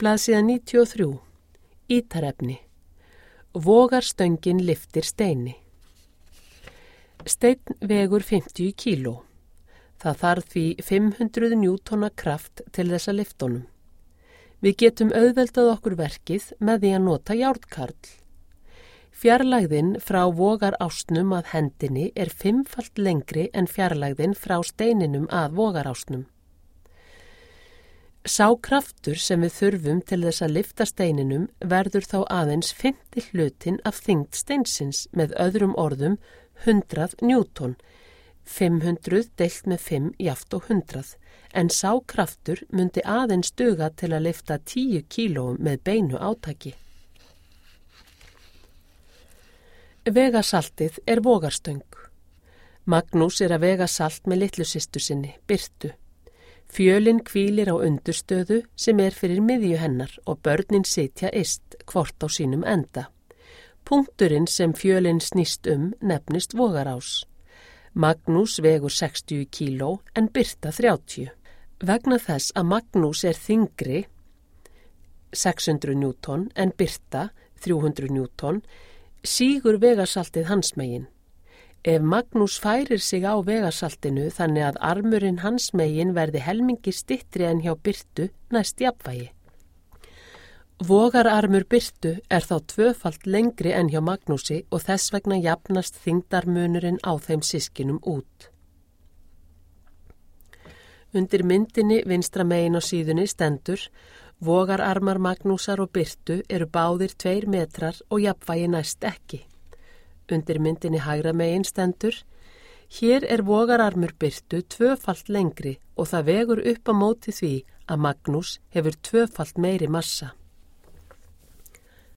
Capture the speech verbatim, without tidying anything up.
Blaðsíða níutíu og þrjú. Ítarefni. Vogarstöngin lyftir steini. Steinn vegur fimmtíu kíló. Það þarf því fimm hundruð njútonna kraft til þess að lyfta honum. Við getum auðveldað okkur verkið með því að nota járnkarl. Fjarlægðin frá vogarásnum að hendinni er fimmfalt lengri en fjarlægðin frá steininum að vogarásnum. Sá kraftur sem við þurfum til þess að lyfta steininum verður þá aðeins fimmti hlutin af þyngd steinsins, með öðrum orðum hundrað njúton, fimm hundruð deilt með fimm jaft og hundrað, en sá kraftur mundi aðeins duga til að lyfta tíu kílóum með beinu átaki. Vegasaltið er vogarstöng. Magnús er að vega salt með litlu systur sinni, Birtu. Fjölin hvílir á undurstöðu sem er fyrir miðju hennar og börnin sitja yst, hvort á sínum enda. Punkturinn sem fjölin snýst um nefnist vogarás. Magnús vegur sextíu kíló en Birta þrjátíu. Vegna þess að Magnús er þyngri, sex hundruð njúton, en Birta, þrjú hundruð njúton, sígur vegasaltið hans megin. Ef Magnús færir sig á vegasaltinu þannig að armurinn hans megin verði helmingi styttri en hjá Birtu næst jafnvægi. Vogararmur Birtu er þá tvöfalt lengri en hjá Magnúsi og þess vegna jafnast þyngdarmunurinn á þeim systkinum út. Undir myndinni vinstra megin á síðunni stendur: vogararmar Magnúsar og Birtu eru báðir tveir metrar og jafnvægi næst ekki. Undir myndinni hægra megin stendur: hér er vogararmur Birtu tvöfalt lengri og það vegur upp á móti því að Magnús hefur tvöfalt meiri massa.